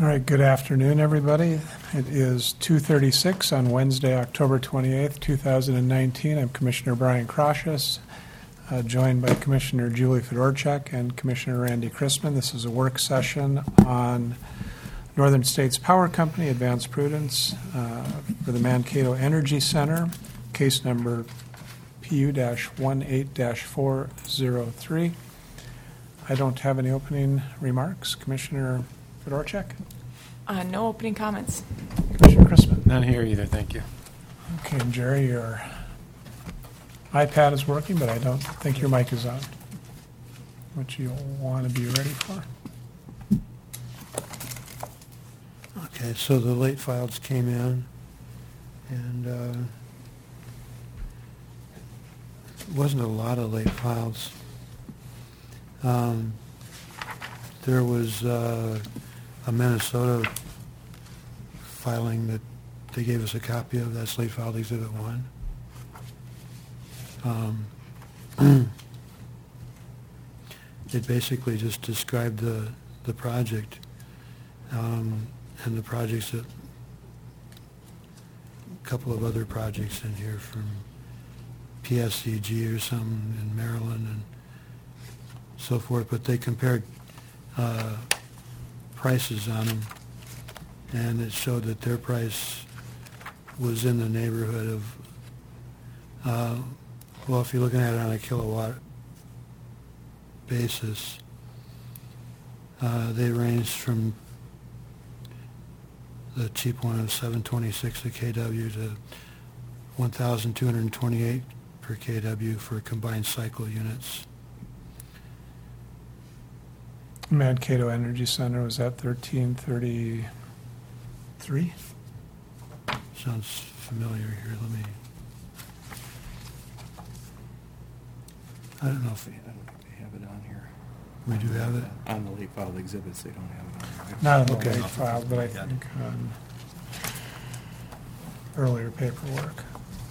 All right, good afternoon, everybody. It is 2:36 on Wednesday, October 28th, 2019. I'm Commissioner Brian Krosius, joined by Commissioner Julie Fedorchak and Commissioner Randy Chrisman. This is a work session on Northern States Power Company, Advanced Prudence, for the Mankato Energy Center, case number PU-18-403. I don't have any opening remarks. Commissioner Fedorchak? No opening comments. Commissioner Chrisman? None here either, thank you. Okay, and Jerry, your iPad is working, but I don't think your mic is on, which you'll want to be ready for. Okay, so the late files came in, and it wasn't a lot of late files. There was a Minnesota filing that they gave us a copy of. That's late filed Exhibit 1. It basically just described the project and the projects that, a couple of other projects in here from PSCG or something in Maryland and so forth, but they compared prices on them, and it showed that their price was in the neighborhood of, well, if you're looking at it on a kilowatt basis, they ranged from the cheap one of $7.26 a kW to $1,228 per kW for combined cycle units. Mankato Energy Center was at 1333. Sounds familiar here. Let me. I don't know if I don't think they have it on here. we do have it. On the late filed exhibits, they don't have it on here. Not on the Okay. late file, but I think on earlier paperwork.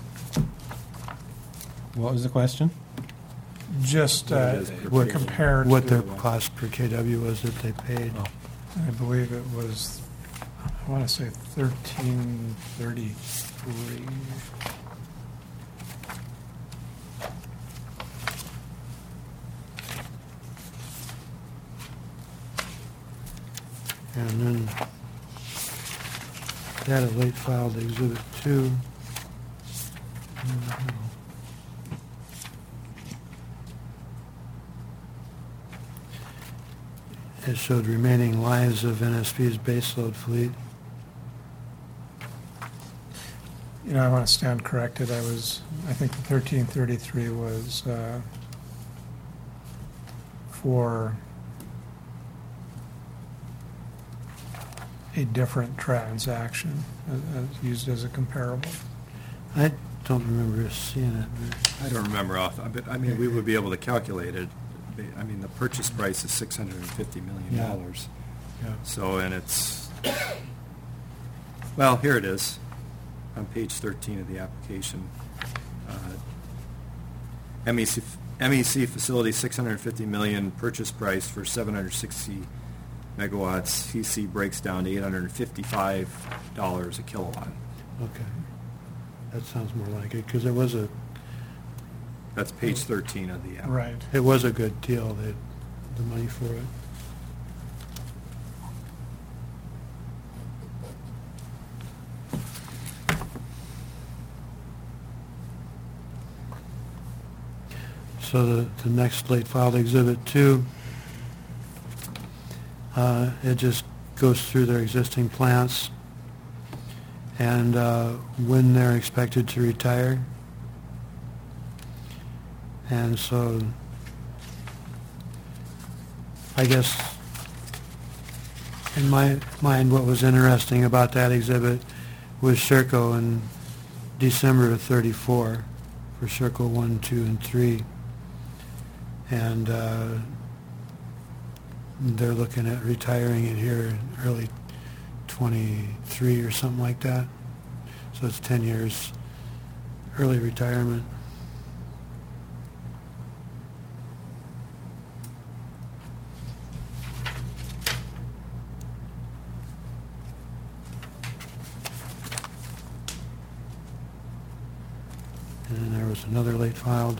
What was the question? Just What- compared What their to, cost per kW was that they paid. Oh. I believe it was, I want to say 1333. And then they had a late filed Exhibit 2. It showed remaining lives of NSP's baseload fleet. You know, I want to stand corrected. I think the 1333 was for a different transaction, used as a comparable. I don't remember seeing it. I don't remember but I mean, we would be able to calculate it. I mean, the purchase price is $650 million. Yeah. So, and it's, well, here it is, on page 13 of the application. MEC facility, $650 million, purchase price for 760 megawatts. CC breaks down to $855 a kilowatt. Okay. That sounds more like it, because there was That's page 13 of the application. Right. it was a good deal, the money for it. So the next late filed Exhibit 2, it just goes through their existing plants and when they're expected to retire. And so I guess in my mind what was interesting about that exhibit was Sherco in December of 34 for Sherco 1, 2, and 3. And they're looking at retiring it here in early 23 or something like that. So it's 10 years early retirement. And then there was another late filed.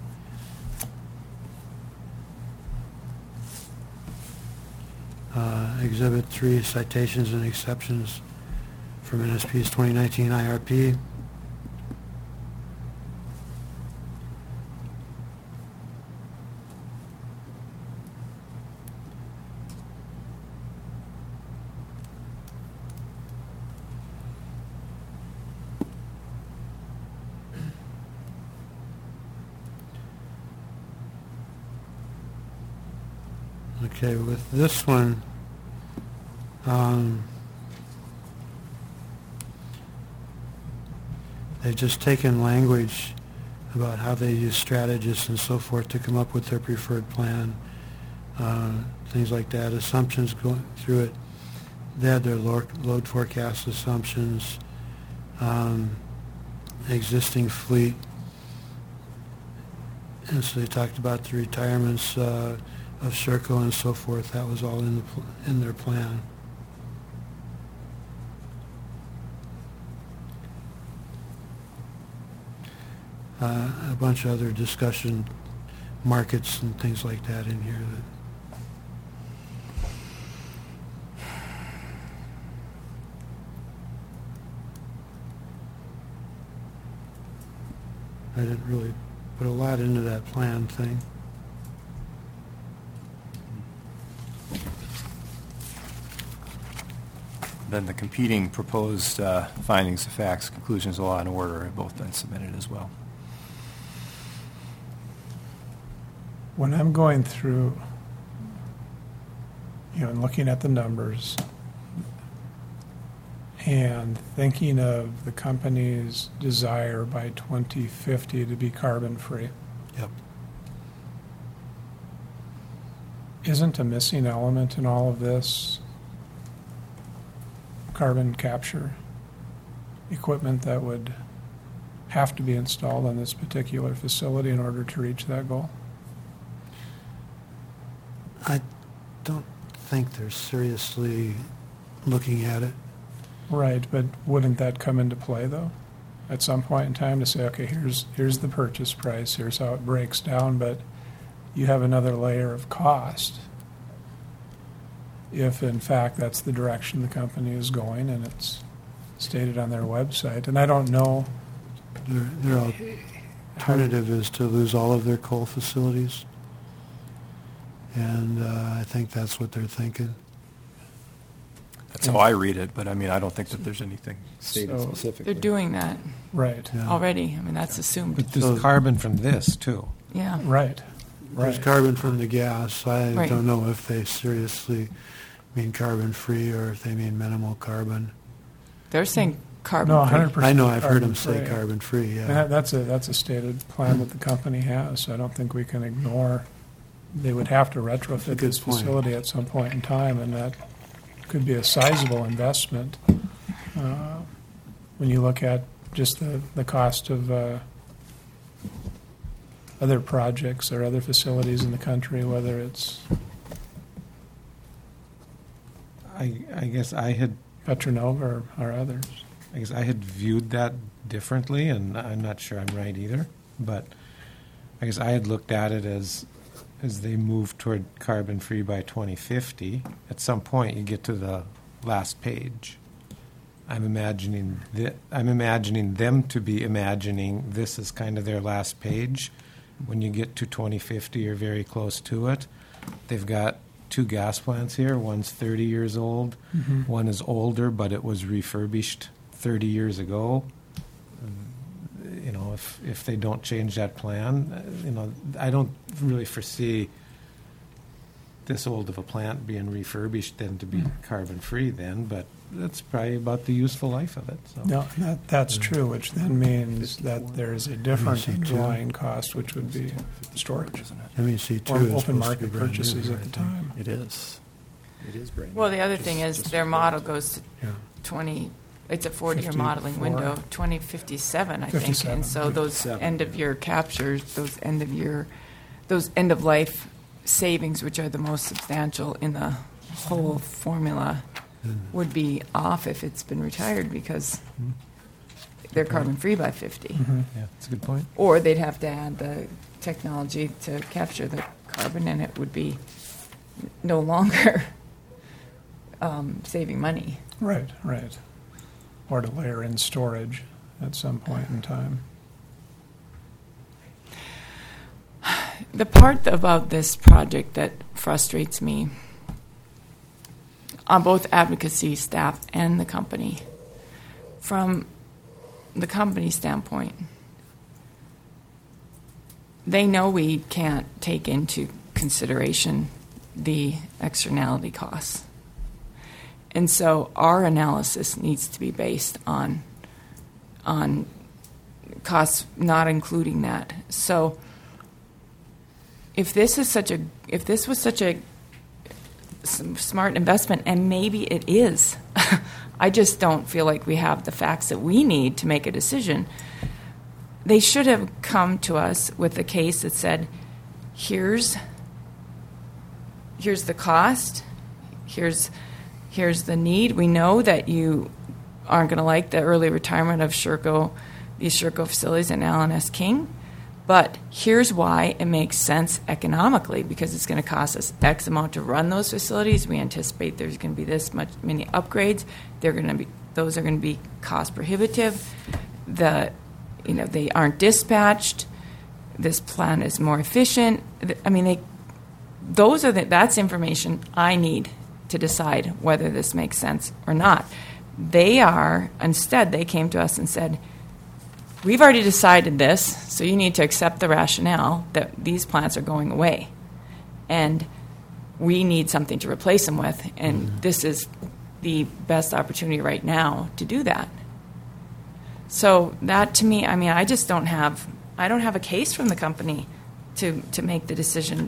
Exhibit 3, citations and exceptions from NSP's 2019 IRP. Okay, with this one, they've just taken language about how they use strategists and so forth to come up with their preferred plan, things like that, assumptions going through it. They had their load forecast assumptions, existing fleet, and so they talked about the retirements of Sherco and so forth. That was all in their plan. A bunch of other discussion, markets and things like that in here. I didn't really put a lot into that plan thing. Then the competing proposed findings of facts, conclusions of law and order have both been submitted as well. When I'm going through, and looking at the numbers and thinking of the company's desire by 2050 to be carbon-free, Yep. isn't a missing element in all of this carbon capture equipment that would have to be installed on this particular facility in order to reach that goal? I don't think they're seriously looking at it. Right, but wouldn't that come into play, though, at some point in time to say, okay, here's the purchase price, here's how it breaks down, but you have another layer of cost if, in fact, that's the direction the company is going, and it's stated on their website. And I don't know. Their alternative is to lose all of their coal facilities. And I think that's what they're thinking. That's how I read it, but I mean, I don't think that there's anything stated So- specifically. They're doing that Right, Yeah. already. I mean, that's assumed. But there's So- carbon from this, too. Yeah. right, There's right. carbon from the gas. I Right. don't know if they seriously mean carbon-free or if they mean minimal carbon. They're saying carbon. No, free. 100%. I know I've heard them say carbon-free. carbon-free, And yeah. that's a stated plan that the company has, so I don't think we can ignore. They would have to That's a retrofit good this point. facility at some point in time, and that could be a sizable investment. When you look at just the cost of other projects or other facilities in the country, whether it's I guess I had Petronova or others. I had viewed that differently, and I'm not sure I'm right either. But I guess I had looked at it as they move toward carbon-free by 2050. At some point, you get to the last page. I'm imagining them to be imagining this is kind of their last page. When you get to 2050, you're very close to it. They've got 2 gas plants here. One's 30 years old. One is older, but it was refurbished 30 years ago. If they don't change that plan, I don't really foresee this old of a plant being refurbished then to be carbon-free then, but that's probably about the useful life of it. So. No, that's true, which then means that there is a different MEC2. underlying cost, which would be storage Isn't it? MEC2 or is open supposed to be market brand new, purchases I at the think. time. It is. It is brand new. Well, the other thing is their model goes to Yeah. 20, it's a 4-year 54. modeling window, 2057, I think. 57. And so those 57. end-of-year captures, those end-of-life savings, which are the most substantial in the whole formula, would be off if it's been retired because they're carbon-free by 50. Mhm. Yeah, that's a good point. Or they'd have to add the technology to capture the carbon, and it would be no longer saving money. Right, right. Or to layer in storage at some point in time. The part about this project that frustrates me on both advocacy staff and the company, from the company standpoint, they know we can't take into consideration the externality costs. And so our analysis needs to be based on costs not including that. So if this was such a smart investment, and maybe it is, I just don't feel like we have the facts that we need to make a decision. They should have come to us with a case that said, here's the cost, here's the need. We know that you aren't going to like the early retirement of these Sherco facilities and Allen S. King, but here's why it makes sense economically, because it's going to cost us X amount to run those facilities. We anticipate there's going to be many upgrades. Those are going to be cost prohibitive. They aren't dispatched. This plan is more efficient. I mean, that's information I need to decide whether this makes sense or not. Instead, they came to us and said, we've already decided this, so you need to accept the rationale that these plants are going away. And we need something to replace them with, and this is the best opportunity right now to do that. So that, to me, I mean, I don't have a case from the company to make the decision.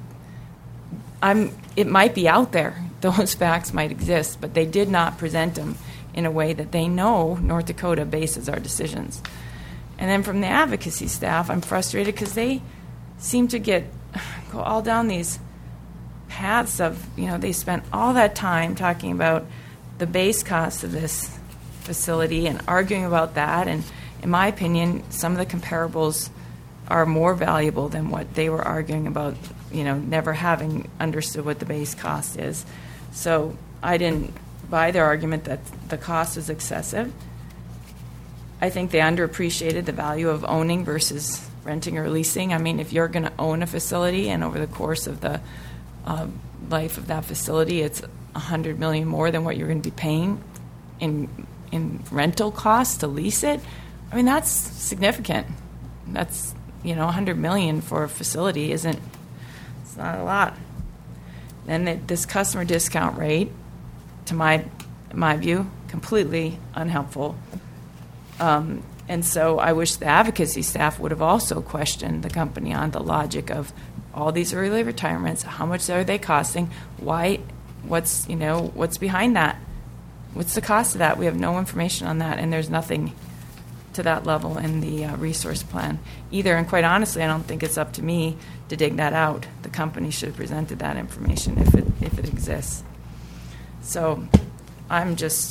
It might be out there. Those facts might exist, but they did not present them in a way that they know North Dakota bases our decisions. And then from the advocacy staff, I'm frustrated because they seem to go all down these paths of, they spent all that time talking about the base cost of this facility and arguing about that. And in my opinion, some of the comparables are more valuable than what they were arguing about, never having understood what the base cost is. So I didn't buy their argument that the cost is excessive. I think they underappreciated the value of owning versus renting or leasing. I mean, if you're going to own a facility and over the course of the life of that facility, it's $100 million more than what you're going to be paying in rental costs to lease it. I mean, that's significant. That's $100 million for a facility it's not a lot. Then this customer discount rate, to my view, completely unhelpful. And so I wish the advocacy staff would have also questioned the company on the logic of all these early retirements. How much are they costing? Why? What's behind that? What's the cost of that? We have no information on that, and there's nothing to that level in the resource plan either. And quite honestly, I don't think it's up to me to dig that out. The company should have presented that information if it exists. So I'm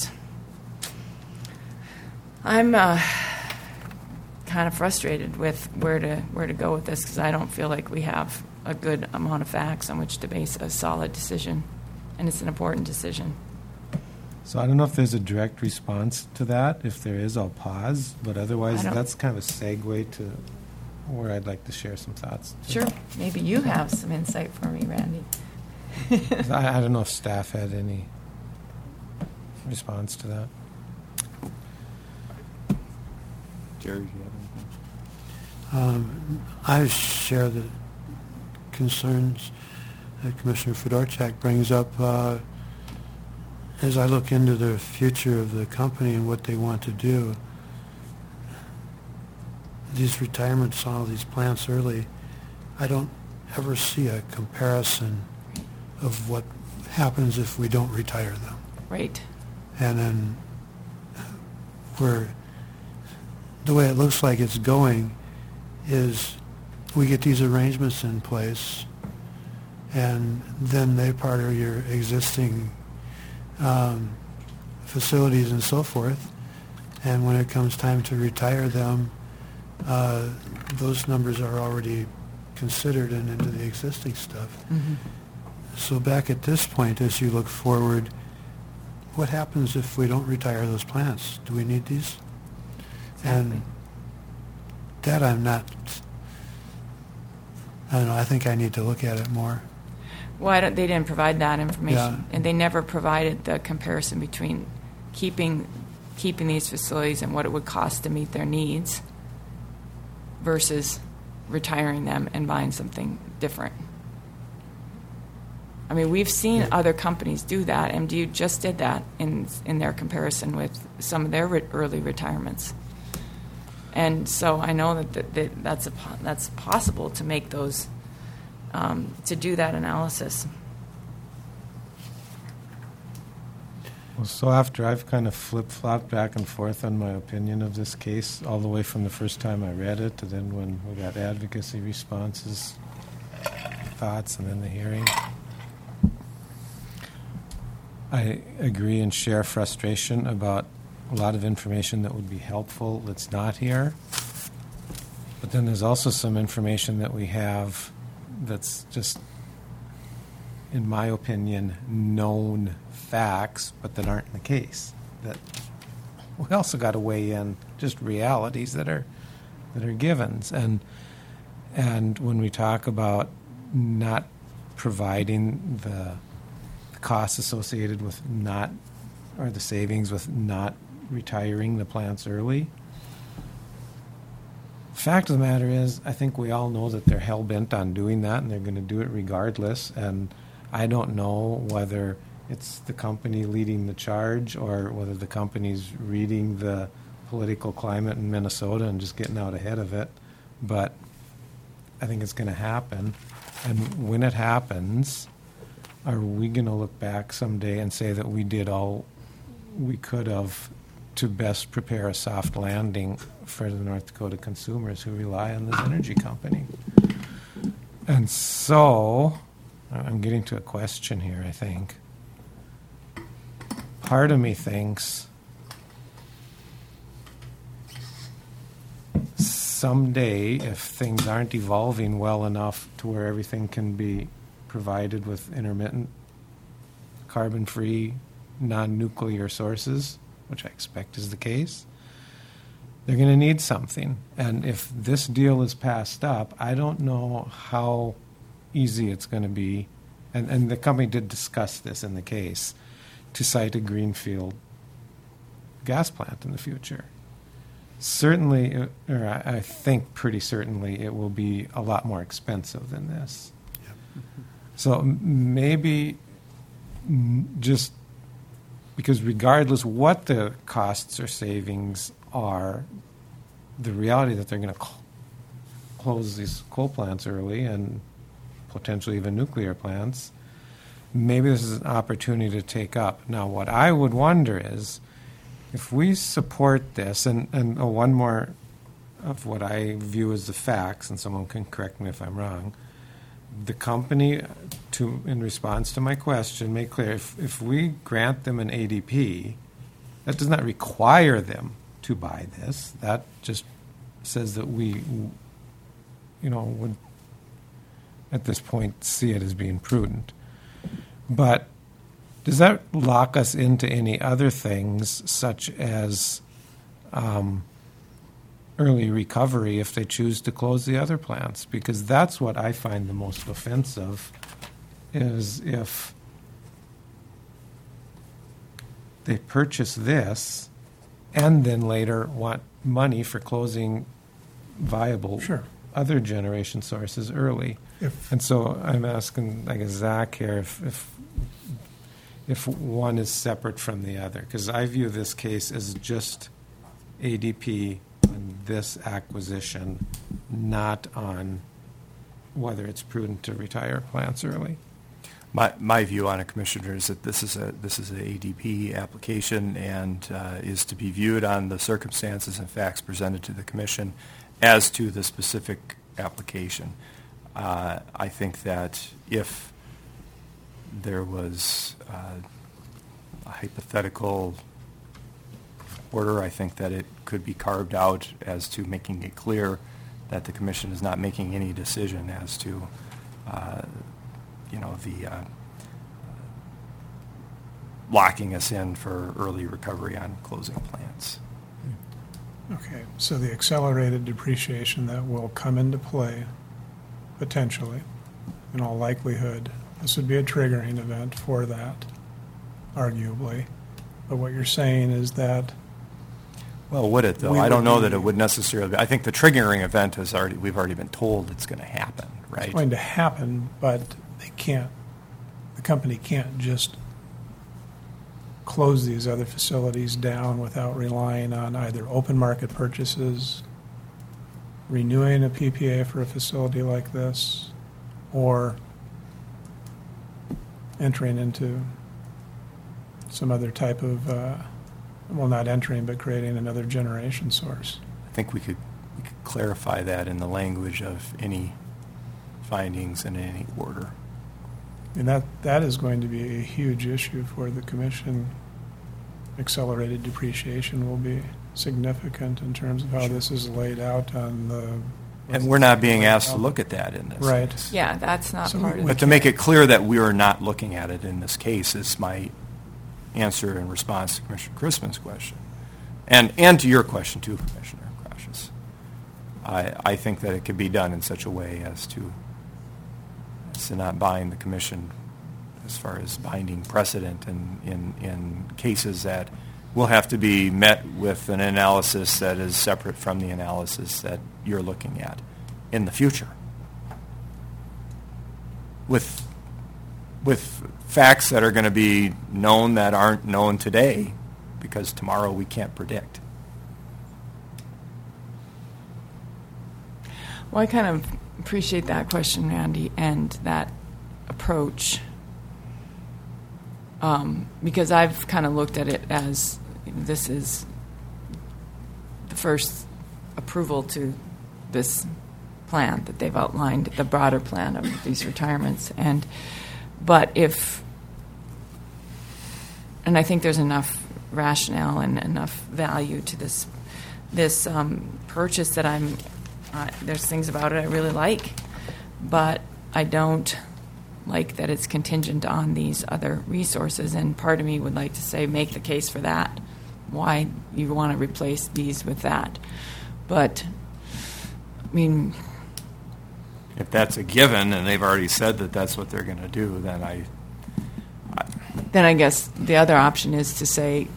kind of frustrated with where to go with this, because I don't feel like we have a good amount of facts on which to base a solid decision, and it's an important decision. So I don't know if there's a direct response to that. If there is, I'll pause. But otherwise, that's kind of a segue to where I'd like to share some thoughts. Sure. Maybe you have some insight for me, Randy. I don't know if staff had any response to that. Jerry, do you have anything? I share the concerns that Commissioner Fedorchak brings up. As I look into the future of the company and what they want to do, these retirements, all these plants early, I don't ever see a comparison of what happens if we don't retire them. Right. And then the way it looks like it's going is we get these arrangements in place, and then they're part of your existing facilities and so forth, And when it comes time to retire them, those numbers are already considered and into the existing stuff. So back at this point, as you look forward, what happens if we don't retire those plants? Do we need these? And that I don't know, I think I need to look at it more. Well, they didn't provide that information, Yeah. and they never provided the comparison between keeping these facilities and what it would cost to meet their needs versus retiring them and buying something different. I mean, we've seen other companies do that. MDU just did that in their comparison with some of their early retirements. And so I know that's possible to make those, to do that analysis. Well, so after I've kind of flip-flopped back and forth on my opinion of this case, all the way from the first time I read it to then when we got advocacy responses, thoughts, and then the hearing, I agree and share frustration about a lot of information that would be helpful that's not here. But then there's also some information that we have that's just, in my opinion, known facts, but that aren't in the case. That we also got to weigh in just realities that are givens. And when we talk about not providing the costs associated with not, or the savings with not retiring the plants early, the fact of the matter is, I think we all know that they're hell-bent on doing that, and they're going to do it regardless. And I don't know whether it's the company leading the charge or whether the company's reading the political climate in Minnesota and just getting out ahead of it. But I think it's going to happen. And when it happens, are we going to look back someday and say that we did all we could have to best prepare a soft landing for the North Dakota consumers who rely on this energy company? And so I'm getting to a question here, I think. Part of me thinks someday, if things aren't evolving well enough to where everything can be provided with intermittent, carbon-free, non-nuclear sources, which I expect is the case, they're going to need something. And if this deal is passed up, I don't know how easy it's going to be, and the company did discuss this in the case, to site a greenfield gas plant in the future. Certainly, or I think pretty certainly, it will be a lot more expensive than this. Yep. So maybe just because regardless what the costs or savings are, the reality that they're going to close these coal plants early and potentially even nuclear plants, maybe this is an opportunity to take up. Now, what I would wonder is, if we support this, and one more of what I view as the facts, and someone can correct me if I'm wrong, the company, in response to my question, made clear, if we grant them an ADP, that does not require them to buy this. That just says that we, would at this point see it as being prudent. But does that lock us into any other things, such as early recovery if they choose to close the other plants? Because that's what I find the most offensive, is if they purchase this and then later want money for closing viable other generation sources early. And so I'm asking, I guess, Zach here, if one is separate from the other, because I view this case as just ADP and this acquisition, not on whether it's prudent to retire plants early. My view on it, Commissioner, is that this is an ADP application and is to be viewed on the circumstances and facts presented to the Commission as to the specific application. I think that if there was a hypothetical order. I think that it could be carved out as to making it clear that the commission is not making any decision as to, the locking us in for early recovery on closing plants. Okay, so the accelerated depreciation that will come into play, potentially, in all likelihood, this would be a triggering event for that, arguably. But what you're saying is that, Well, would it, though? We I don't would know be- that it would necessarily be. I think the triggering event we've already been told it's going to happen, right? it's going to happen, but the company can't just close these other facilities down without relying on either open market purchases, renewing a PPA for a facility like this, or entering into some other type of, well, not entering, but creating another generation source. I think we could clarify that in the language of any findings in any order. And that is going to be a huge issue for the commission. Accelerated depreciation will be significant in terms of how this is laid out on the. And we're not being asked to look at that in this. Right. case. Yeah, that's not So part of we- But to make it clear that we are not looking at it in this case is my answer in response to Commissioner Crispin's question. And to your question too, Commissioner Crashes. I think that it could be done in such a way as to not bind the commission as far as binding precedent in cases that will have to be met with an analysis that is separate from the analysis that you're looking at in the future. With facts that are going to be known that aren't known today, because tomorrow we can't predict. Well, I kind of appreciate that question, Randy, and that approach, because I've kind of looked at it as this is the first approval to this plan that they've outlined, the broader plan of these retirements. But I think there's enough rationale and enough value to this purchase that there's things about it I really like, but I don't like that it's contingent on these other resources. And part of me would like to say, make the case for that, why you want to replace these with that. But, I mean, If that's a given, and they've already said that that's what they're going to do, then then I guess the other option is to say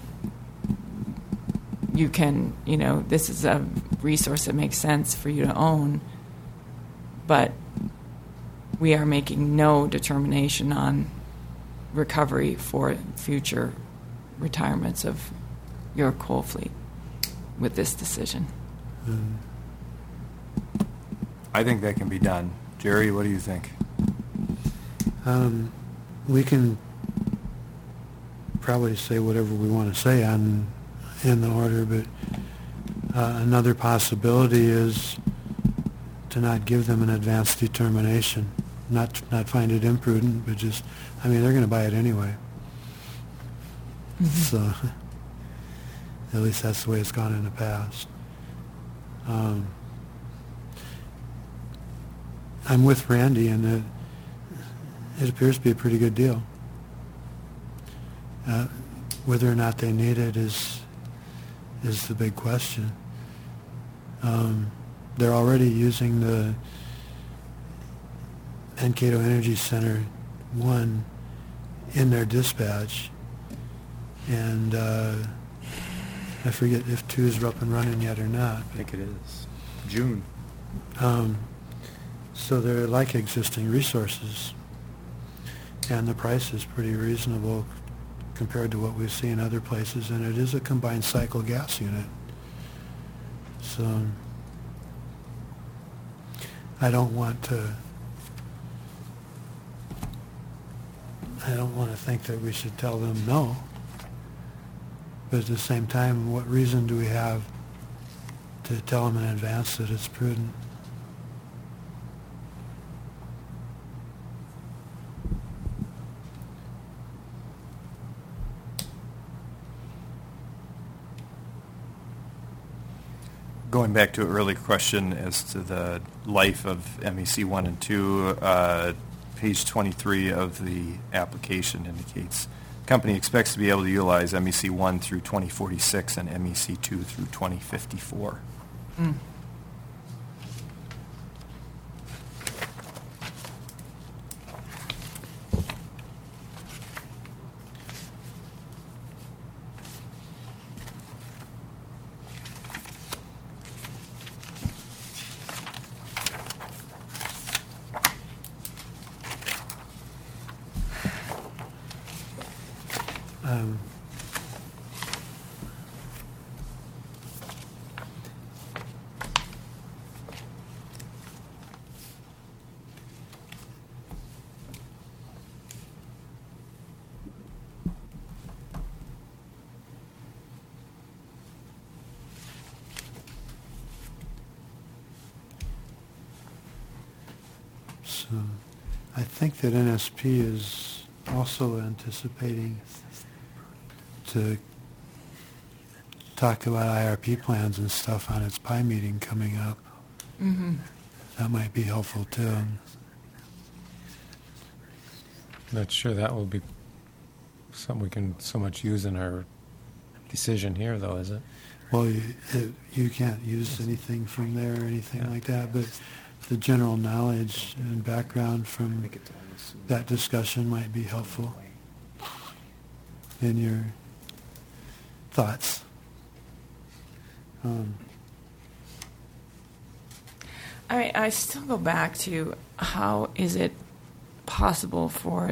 you can, this is a resource that makes sense for you to own, but we are making no determination on recovery for future retirements of your coal fleet with this decision. I think that can be done. Jerry, what do you think? We can probably say whatever we want to say in the order, but another possibility is to not give them an advance determination, not find it imprudent, but just, they're going to buy it anyway. So at least that's the way it's gone in the past. I'm with Randy in that it appears to be a pretty good deal. Whether or not they need it is the big question. They're already using the Mankato Energy Center 1 in their dispatch, and I forget if 2 is up and running yet or not. I think it is. June. So they're like existing resources, and the price is pretty reasonable compared to what we see in other places, and it is a combined cycle gas unit. So I don't want to think that we should tell them no, but at the same time, what reason do we have to tell them in advance that it's prudent? Going back to an earlier question as to the life of MEC 1 and 2, page 23 of the application indicates company expects to be able to utilize MEC 1 through 2046 and MEC 2 through 2054. Mm. So I think that NSP is also anticipating to talk about IRP plans and stuff on its PI meeting coming up. Mm-hmm. That might be helpful too. Not sure that will be something we can so much use in our decision here, though, is it? Well, you can't use anything from there or anything like that, but the general knowledge and background from that discussion might be helpful in your thoughts. I still go back to how is it possible for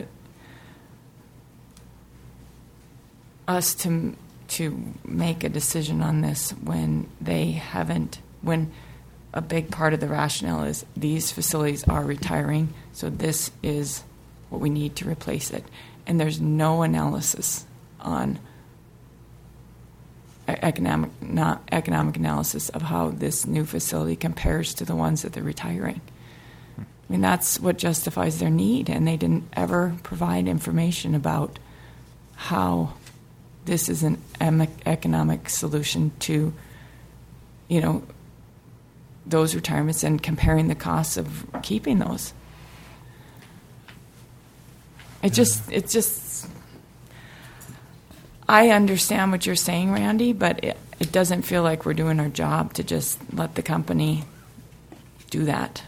us to make a decision on this when they haven't, when a big part of the rationale is these facilities are retiring, so this is what we need to replace it. And there's no analysis on economic analysis of how this new facility compares to the ones that they're retiring. I mean, that's what justifies their need, and they didn't ever provide information about how this is an economic solution to, you know, those retirements and comparing the costs of keeping those. It just, I understand what you're saying, Randy, but it doesn't feel like we're doing our job to just let the company do that.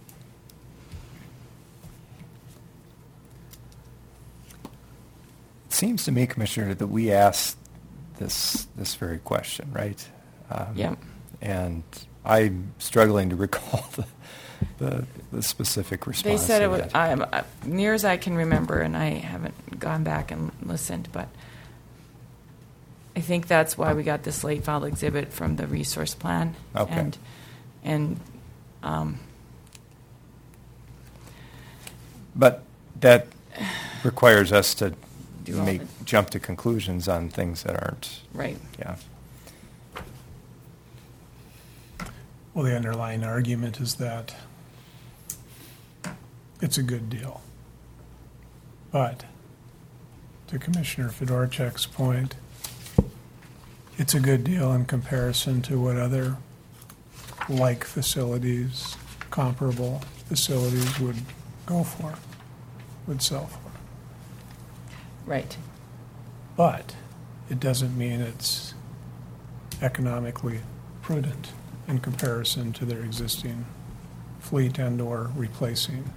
It seems to me, Commissioner, that we asked this very question, right? Yep. And I'm struggling to recall the specific response. They said it was, that. near as I can remember, and I haven't gone back and listened, but I think that's why we got this late file exhibit from the resource plan. Okay. But that requires us to jump to conclusions on things that aren't. Right. Yeah. Well, the underlying argument is that it's a good deal. But to Commissioner Fedorchak's point, it's a good deal in comparison to what other like facilities, comparable facilities would go for, would sell for. Right. But it doesn't mean it's economically prudent in comparison to their existing fleet and or replacing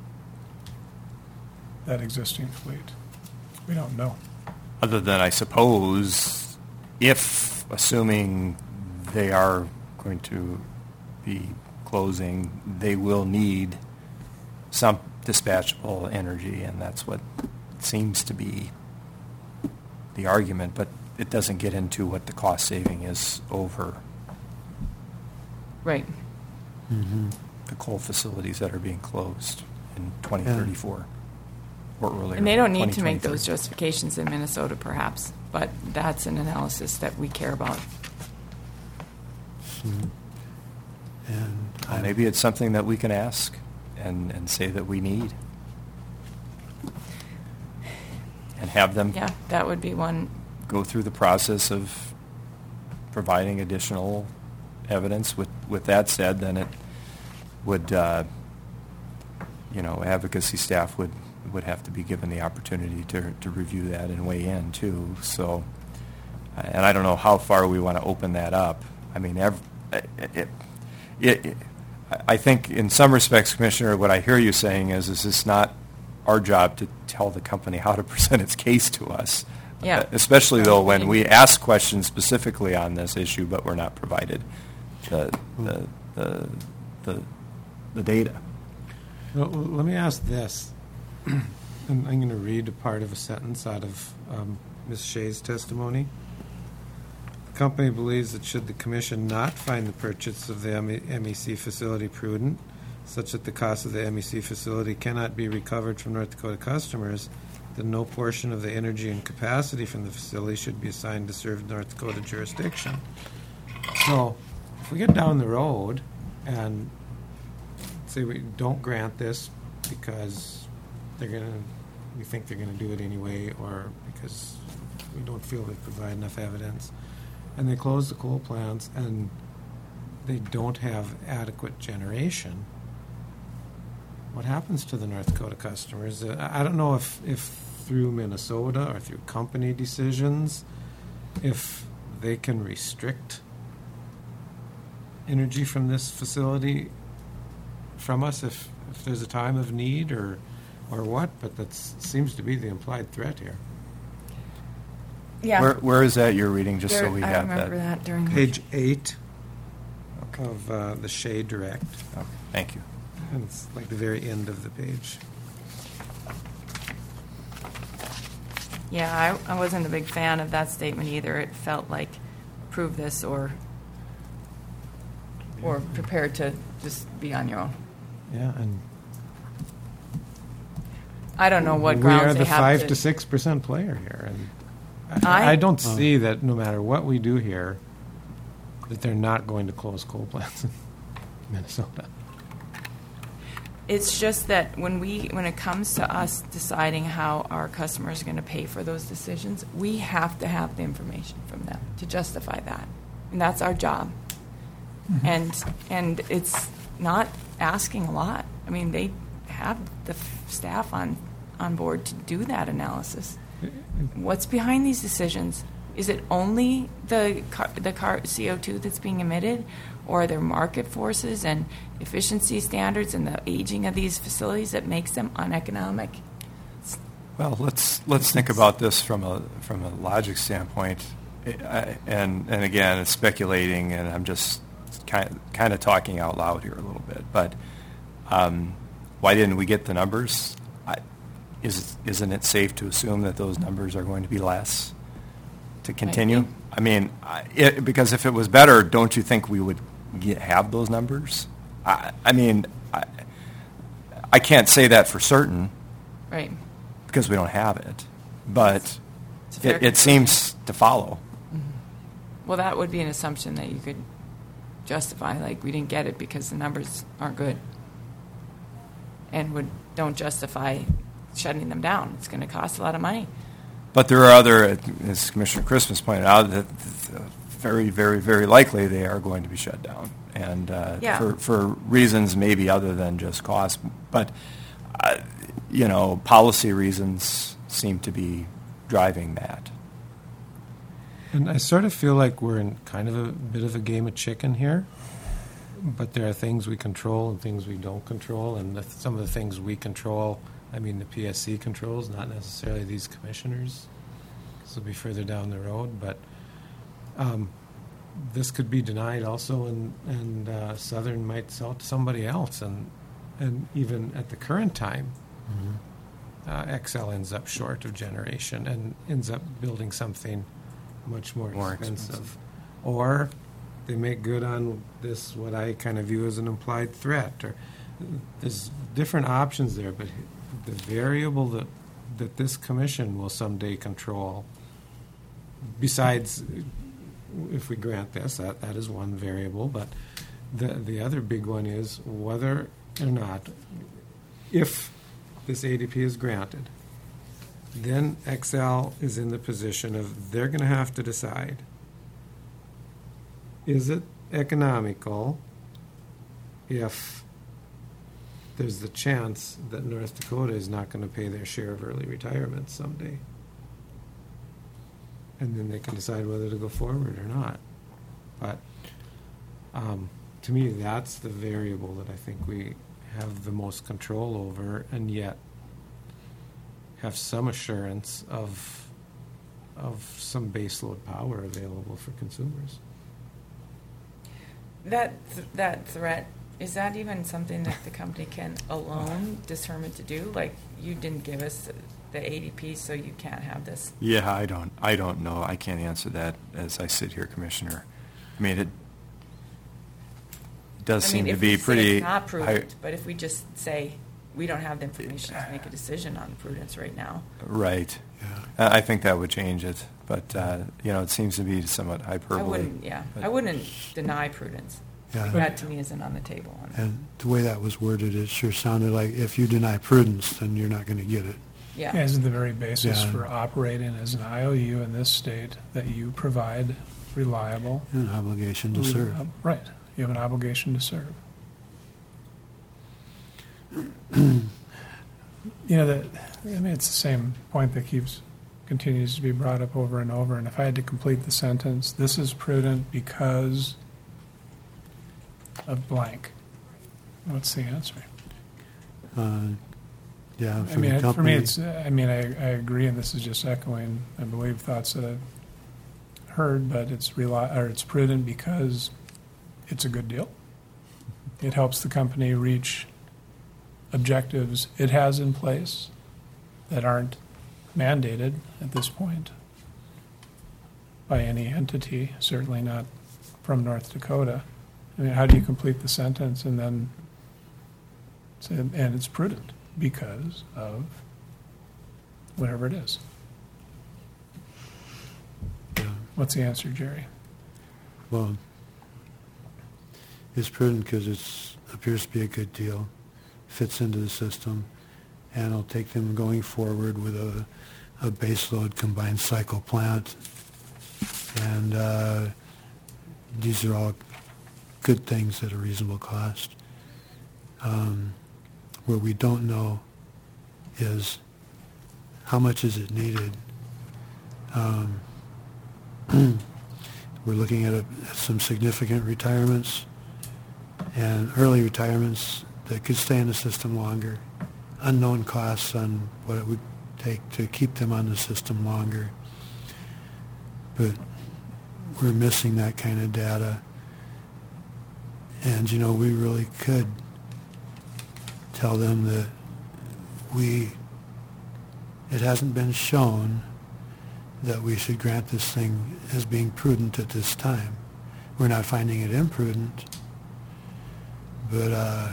that existing fleet. We don't know. Other than, I suppose, if, assuming they are going to be closing, they will need some dispatchable energy, and that's what seems to be the argument, but it doesn't get into what the cost saving is over Right. Mm-hmm. the coal facilities that are being closed in 2034 or earlier. And they don't need to make 2023. those justifications in Minnesota, perhaps, but that's an analysis that we care about. And Well, maybe it's something that we can ask and say that we need. And have them Yeah, that would be one. go through the process of providing additional evidence. With that said, then it would, advocacy staff would have to be given the opportunity to review that and weigh in too. So, and I don't know how far we want to open that up. I mean, I think in some respects, Commissioner, what I hear you saying is it's not our job to tell the company how to present its case to us. Yeah. Especially though when we ask questions specifically on this issue, but we're not provided the data. Well, let me ask this. I'm going to read a part of a sentence out of Ms. Shea's testimony. The company believes that should the commission not find the purchase of the MEC facility prudent, such that the cost of the MEC facility cannot be recovered from North Dakota customers, then no portion of the energy and capacity from the facility should be assigned to serve North Dakota jurisdiction. So if we get down the road and say we don't grant this because we think they're going to do it anyway, or because we don't feel they provide enough evidence, and they close the coal plants and they don't have adequate generation, what happens to the North Dakota customers? I don't know if through Minnesota or through company decisions, if they can restrict energy from this facility from us if there's a time of need or what, but that seems to be the implied threat here. Yeah. Where is that you're reading, just so we I have remember that during Page 8 of the Shea Direct. Okay, thank you. And it's like the very end of the page. Yeah, I wasn't a big fan of that statement either. It felt like prove this or prepared to just be on your own. Yeah, and I don't know what we grounds are they the have 5 to 6% player here, and I- I don't see that no matter what we do here, that they're not going to close coal plants in Minnesota. It's just that when it comes to us deciding how our customers are going to pay for those decisions, we have to have the information from them to justify that, and that's our job. And it's not asking a lot. I mean, they have the staff on board to do that analysis. What's behind these decisions? Is it only the CO2 that's being emitted, or are there market forces and efficiency standards and the aging of these facilities that makes them uneconomic? Well, let's think about this from a logic standpoint, and again, it's speculating, and I'm just kind of talking out loud here a little bit. But why didn't we get the numbers? Isn't it safe to assume that those numbers are going to be less to continue? I mean, because if it was better, don't you think we would have those numbers? I mean, I can't say that for certain, Right. because we don't have it, but It's a fair it seems to follow. Well, that would be an assumption that you could justify, like we didn't get it because the numbers aren't good, and don't justify shutting them down. It's going to cost a lot of money. But there are other, as Commissioner Christmas pointed out, that very, very, very likely they are going to be shut down, and Yeah. for reasons maybe other than just cost. But policy reasons seem to be driving that. And I sort of feel like we're in kind of a bit of a game of chicken here, but there are things we control and things we don't control, and some of the things we control, I mean, the PSC controls, not necessarily these commissioners. This will be further down the road, but this could be denied also, and Southern might sell it to somebody else, and even at the current time, XL ends up short of generation and ends up building something much more expensive. Or they make good on this, what I kind of view as an implied threat. Or there's different options there, but the variable that this commission will someday control, besides if we grant this, that is one variable, but the other big one is whether or not, if this ADP is granted, then XL is in the position of they're going to have to decide, is it economical if there's the chance that North Dakota is not going to pay their share of early retirement someday. And then they can decide whether to go forward or not. But to me, that's the variable that I think we have the most control over, and yet have some assurance of some baseload power available for consumers. That threat, is that even something that the company can alone determine to do? Like, you didn't give us the ADP, so you can't have this? Yeah, I don't know. I can't answer that as I sit here, Commissioner. I mean, it does seem to be pretty... if we say it's not prudent, high- but if we just say we don't have the information to make a decision on prudence right now. Right. Yeah. I think that would change it, but, it seems to be somewhat hyperbole. I But- wouldn't deny prudence. Yeah. Like, that to me isn't on the table. And the way that was worded, it sure sounded like if you deny prudence, then you're not going to get it. Yeah. Isn't the very basis Yeah. for operating as an IOU in this state that you provide reliable... An obligation to serve. Right. You have an obligation to serve. It's the same point that continues to be brought up over and over. And if I had to complete the sentence, this is prudent because of blank, what's the answer? Yeah, For me, it's. I agree, and this is just echoing, I believe, thoughts that I've heard. But it's prudent because it's a good deal. It helps the company reach objectives it has in place that aren't mandated at this point by any entity. Certainly not from North Dakota. I mean, how do you complete the sentence and then say, and it's prudent because of whatever it is? Yeah. What's the answer, Jerry? Well, it's prudent because it appears to be a good deal, fits into the system, and it'll take them going forward with a baseload combined cycle plant. And these are all good things at a reasonable cost. What we don't know is how much is it needed. We're looking at some significant retirements and early retirements that could stay in the system longer. Unknown costs on what it would take to keep them on the system longer. But we're missing that kind of data. And, we really could tell them that it hasn't been shown that we should grant this thing as being prudent at this time. We're not finding it imprudent, but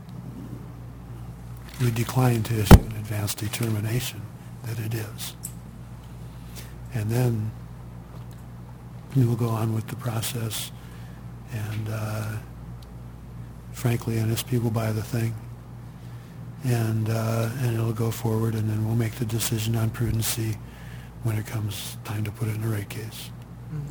we decline to issue an advance determination that it is. And then we'll go on with the process, and frankly, NSP will buy the thing, and it'll go forward, and then we'll make the decision on prudency when it comes time to put it in a rate case. Mm-hmm.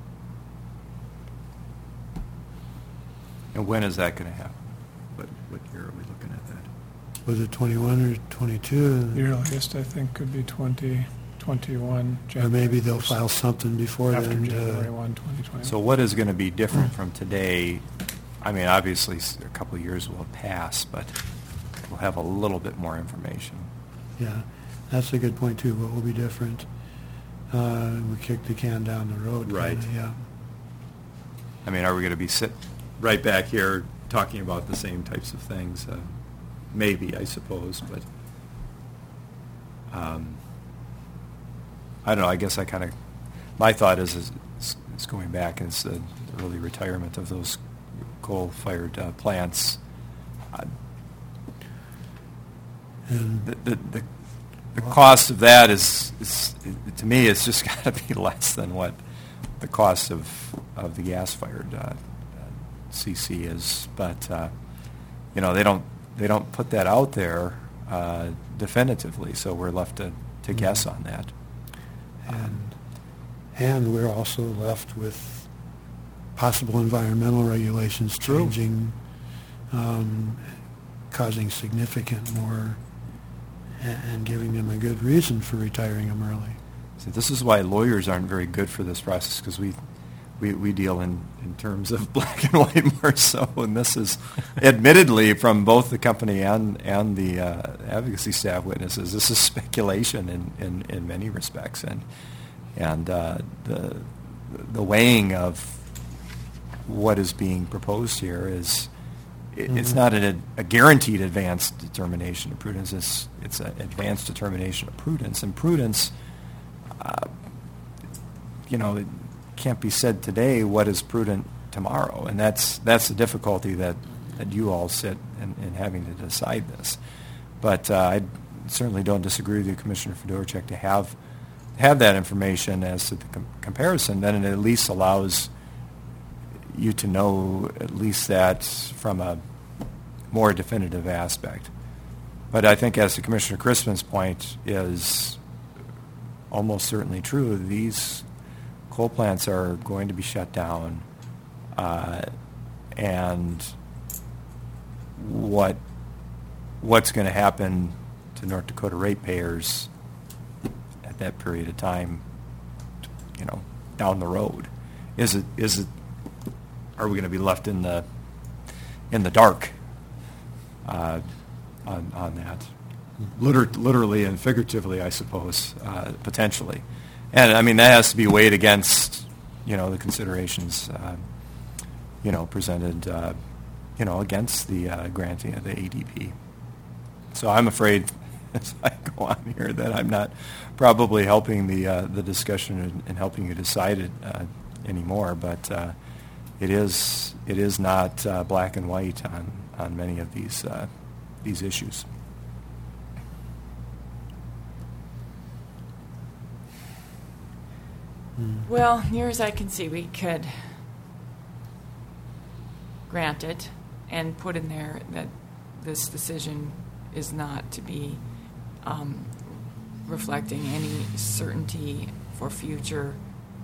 And when is that going to happen? What year are we looking at that? Was it 21 or 22? The earliest, I think, could be 2021. Or maybe they'll 1st, file something before after then. January 1, 2021. So what is going to be different from today? I mean, obviously, a couple of years will pass, but we'll have a little bit more information. Yeah, that's a good point, too. What will be different? We kick the can down the road. Right. Kinda, yeah. I mean, are we going to be right back here talking about the same types of things? Maybe, I suppose, but I don't know. I guess my thought is going back is the early retirement of those coal-fired plants. And The cost of that is to me, it's just got to be less than what the cost of the gas-fired CC is. But they don't put that out there definitively, so we're left to guess on that. and we're also left with possible environmental regulations True. changing, causing significant more, and giving them a good reason for retiring them early. So this is why lawyers aren't very good for this process, because we deal in terms of black and white more so, and this is admittedly from both the company and the advocacy staff witnesses, this is speculation in many respects, and the weighing of what is being proposed here is it's not a guaranteed advanced determination of prudence. It's an advanced determination of prudence, and prudence, it can't be said today what is prudent tomorrow, and that's the difficulty that you all sit in having to decide this. But I certainly don't disagree with you, Commissioner Fedorchak, to have that information as to the comparison. Then it at least allows you to know at least that from a more definitive aspect. But I think, as to Commissioner Crispin's point is almost certainly true, these coal plants are going to be shut down, and what's going to happen to North Dakota ratepayers at that period of time, down the road? Are we going to be left in the dark on that? Literally and figuratively, I suppose, potentially. And I mean, that has to be weighed against, the considerations, presented, against the granting of the ADP. So I'm afraid, as I go on here, that I'm not probably helping the discussion and helping you decide it anymore. But it is not black and white on many of these issues. Well, near as I can see, we could grant it and put in there that this decision is not to be reflecting any certainty for future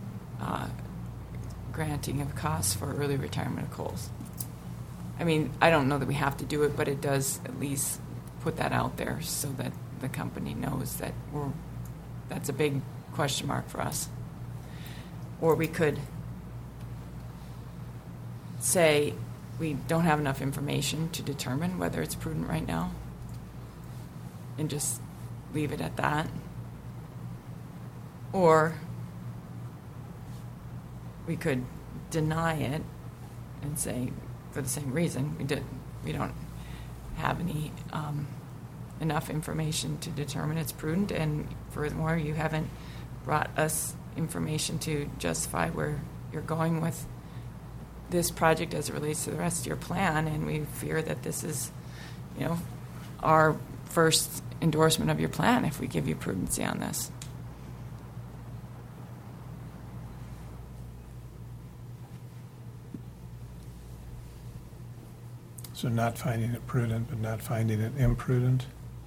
granting of costs for early retirement of coals. I mean, I don't know that we have to do it, but it does at least put that out there so that the company knows that that's a big question mark for us. Or we could say we don't have enough information to determine whether it's prudent right now and just leave it at that. Or we could deny it and say, for the same reason, we don't have any enough information to determine it's prudent, and furthermore, you haven't brought us information to justify where you're going with this project as it relates to the rest of your plan, and we fear that this is, our first endorsement of your plan if we give you prudency on this. So not finding it prudent, but not finding it imprudent?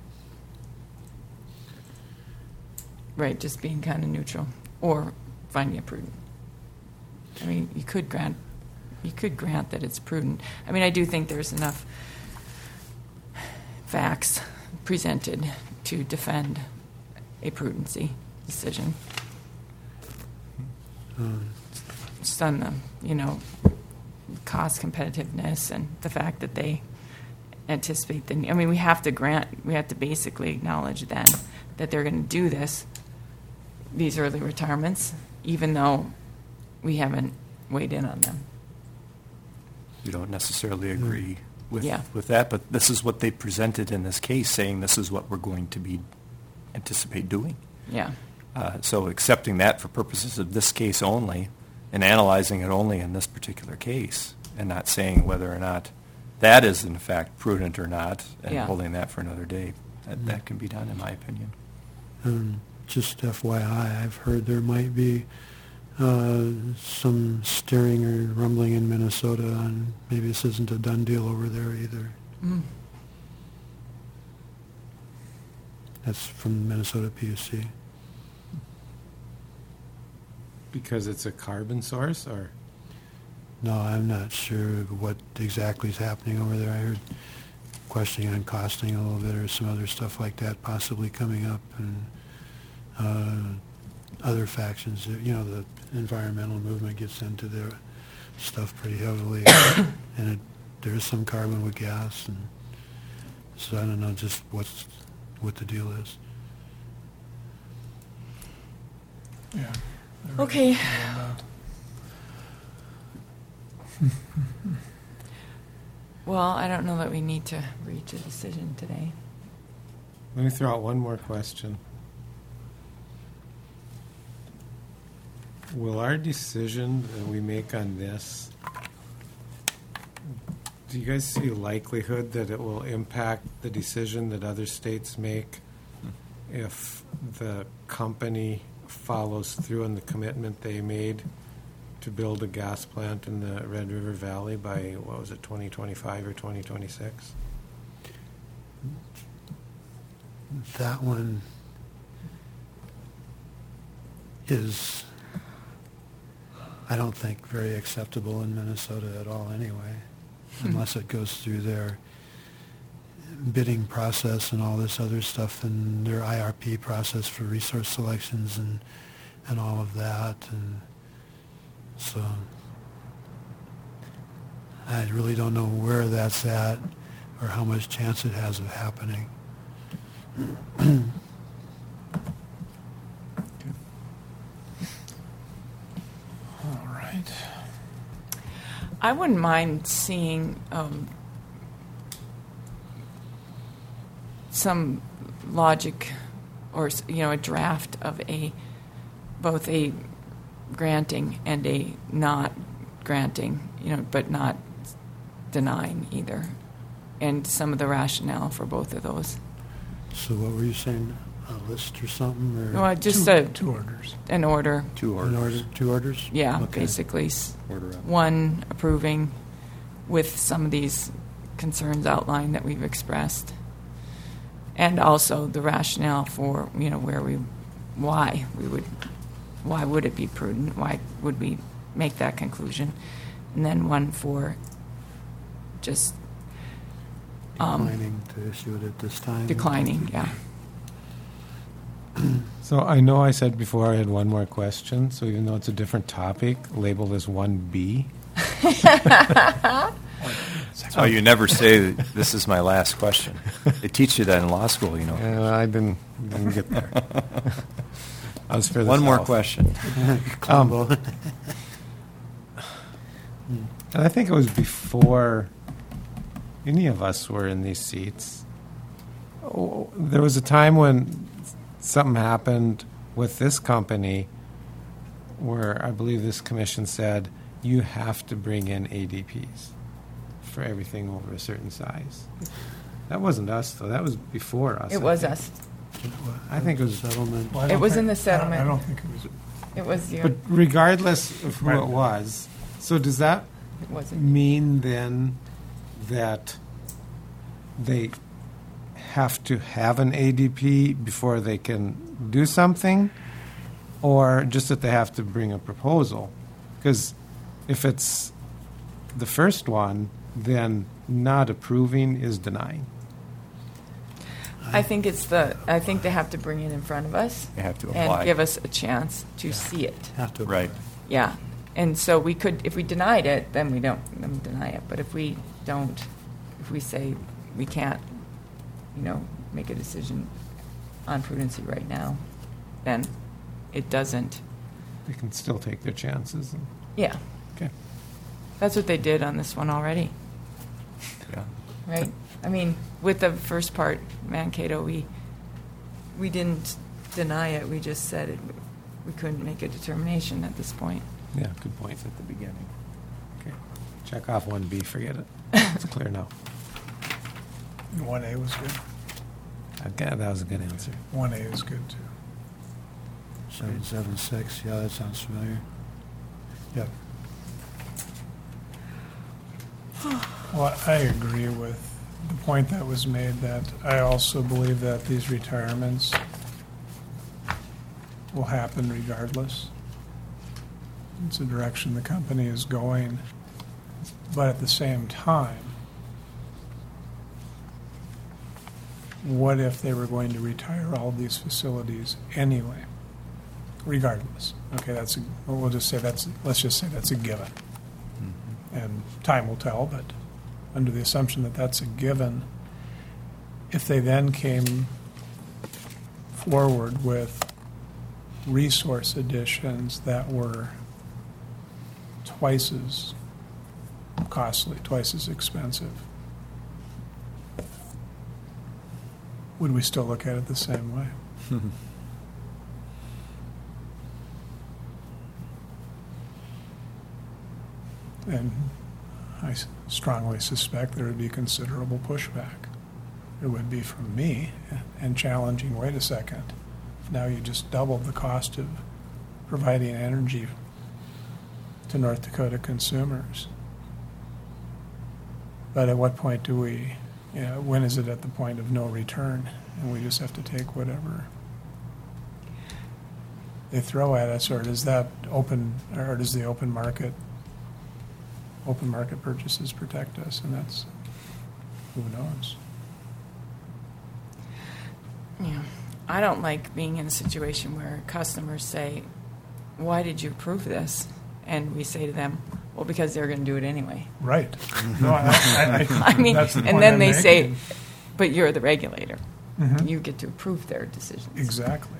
Right, just being kind of neutral, or finding it prudent. I mean, you could grant that it's prudent. I mean, I do think there's enough facts presented to defend a prudency decision. Just on the, cost competitiveness and the fact that they anticipate we have to basically acknowledge then that they're going to do these early retirements, even though we haven't weighed in on them. You don't necessarily agree with that, but this is what they presented in this case, saying this is what we're going to anticipate doing. Yeah. So accepting that for purposes of this case only and analyzing it only in this particular case and not saying whether or not that is in fact prudent or not and holding that for another day, that can be done in my opinion. Just FYI, I've heard there might be some stirring or rumbling in Minnesota, and maybe this isn't a done deal over there either. Mm. That's from the Minnesota PUC. Because it's a carbon source, or? No, I'm not sure what exactly is happening over there. I heard questioning on costing a little bit or some other stuff like that possibly coming up, and other factions. You know, the environmental movement gets into their stuff pretty heavily, and there is some carbon with gas, and so I don't know just what the deal is. Yeah. Okay. Well, I don't know that we need to reach a decision today. Let me throw out one more question. Will our decision that we make on this, do you guys see likelihood that it will impact the decision that other states make if the company follows through on the commitment they made to build a gas plant in the Red River Valley by, 2025 or 2026? That one is, I don't think, very acceptable in Minnesota at all anyway, unless it goes through their bidding process and all this other stuff and their IRP process for resource selections and all of that. And so I really don't know where that's at or how much chance it has of happening. All right. I wouldn't mind seeing some logic or, a draft of both a granting and a not granting, but not denying either, and some of the rationale for both of those. So what were you saying, a list or something? Or No, just Two orders. an order. Two an orders. order, 2 orders? Yeah, Okay. basically. Order up. One approving with some of these concerns outlined that we've expressed, and also the rationale for why would it be prudent? Why would we make that conclusion? And then one for just Declining to issue it at this time? declining. Yeah. So I know I said before I had one more question, so even though it's a different topic, labeled as 1B. Oh, you never say, this is my last question. They teach you that in law school, I didn't get there. I was further One more south. question. Combo. And I think it was before any of us were in these seats. Oh, there was a time when something happened with this company where I believe this commission said you have to bring in ADPs for everything over a certain size. That wasn't us, though. That was before us. It I was think. us. I think it was Settlement. Well, I It don't was think- in the settlement. I don't think it was. It was But regardless of who it was, so does that it wasn't. mean then that they have to have an ADP before they can do something, or just that they have to bring a proposal? Because if it's the first one, then not approving is denying. I think I think they have to bring it in front of us. They have to apply. And give us a chance to see it. Have to. Right. Yeah. And so we could, if we denied it, then we don't deny it. But if we don't, if we say we can't, make a decision on prudency right now, then it doesn't. They can still take their chances. Yeah. Okay. That's what they did on this one already, Yeah. right? I mean, with the first part, Mankato, we didn't deny it. We just said we couldn't make a determination at this point. Yeah, good point at the beginning. Okay. Check off 1B, forget it. It's clear now. 1A was good. Okay, that was a good answer. 1A is good, too. 776, yeah, that sounds familiar. Yep. Well, I agree with the point that was made, that I also believe that these retirements will happen regardless. It's a direction the company is going. But at the same time, what if they were going to retire all these facilities anyway, regardless? Okay, let's just say that's a given. And time will tell, but under the assumption that that's a given, if they then came forward with resource additions that were twice as costly, twice as expensive, would we still look at it the same way? And I strongly suspect there would be considerable pushback. There would be from me, and challenging, wait a second, now you just doubled the cost of providing energy to North Dakota consumers. But at what point do we, when is it at the point of no return, and we just have to take whatever they throw at us, or does the open market purchases protect us? And that's, who knows? Yeah. I don't like being in a situation where customers say, why did you approve this? And we say to them, well, because they're going to do it anyway. Right. No, I mean, that's the and point then I'm they say, making. but you're the regulator. Mhm. You get to approve their decisions. Exactly.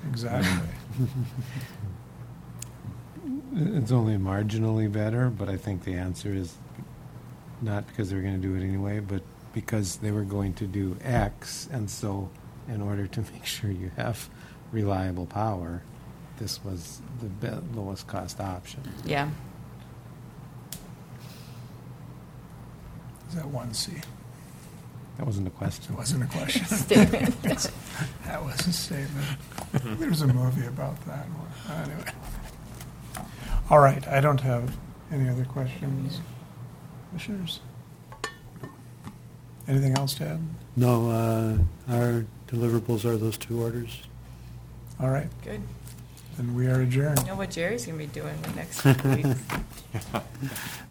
It's only marginally better, but I think the answer is not because they were going to do it anyway, but because they were going to do X, and so in order to make sure you have reliable power, this was the lowest cost option. Yeah. Is that 1C? That wasn't a It question. wasn't a question. Statement. That was a statement. There's a movie about that one. Anyway. All right, I don't have any other questions. Commissioners? Anything else to add? No, our deliverables are those two orders. All right, Good. then we are adjourned. You know what Jerry's going to be doing in the next few weeks?